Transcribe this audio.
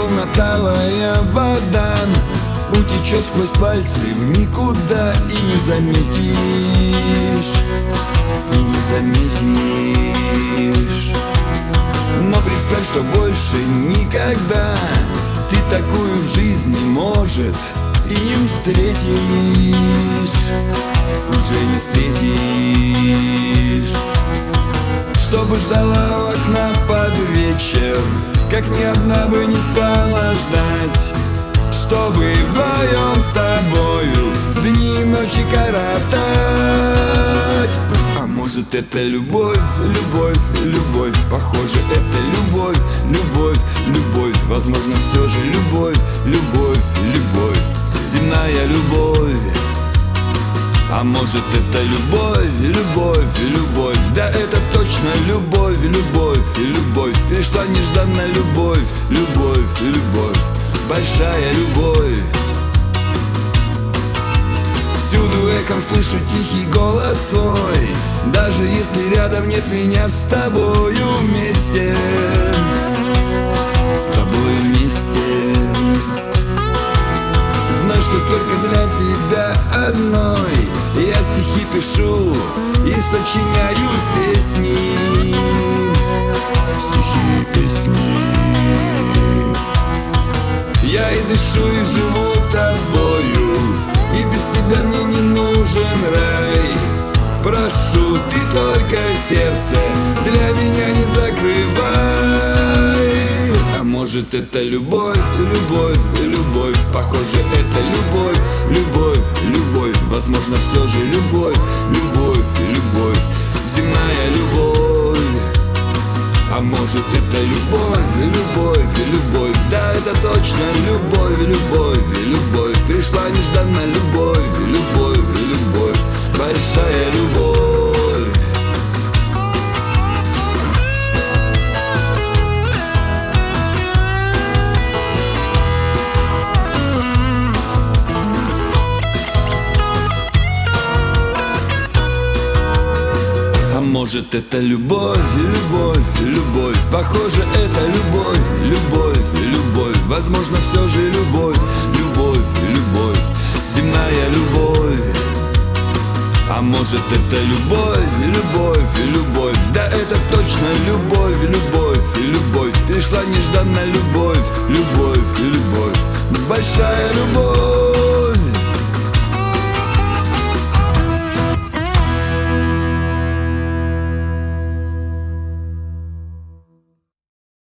словно талая вода, утечет сквозь пальцы в никуда, и не заметишь, и не заметишь. Но представь, что больше никогда ты такую в жизни, может, и не встретишь, уже не встретишь. Чтобы ждала у окна под вечер, как ни одна бы не стала ждать, чтобы вдвоем с тобою дни и ночи коротать. А может, это любовь, любовь, любовь, похоже, это любовь, любовь, любовь, возможно, все же любовь, любовь, любовь, земная любовь. А может, это любовь, любовь, любовь, да это точно любовь, любовь, любовь, пришла нежданно любовь, любовь, любовь, большая любовь. Всюду эхом слышу тихий голос твой, даже если рядом нет меня с тобою вместе, с тобою вместе. Знай, что только для тебя одной я стихи пишу и сочиняю песни, стихи и песни. Я и дышу, и живу тобою, и без тебя мне не нужен рай. Прошу, ты только сердце для меня не закрывай. А может, это любовь, любовь, любовь, похоже, это любовь, любовь, любовь, возможно, все же любовь, любовь, любовь, земная любовь. А может, это любовь, любовь, любовь, да это точно любовь, любовь, любовь, пришла нежданно любовь, любовь, любовь, большая любовь. А может, это любовь, любовь, любовь, похоже, это любовь, любовь, любовь, возможно, все же любовь, любовь, любовь, земная любовь. А может, это любовь, любовь, любовь, да это точно любовь, любовь, любовь, пришла нежданно любовь, любовь, любовь, большая любовь.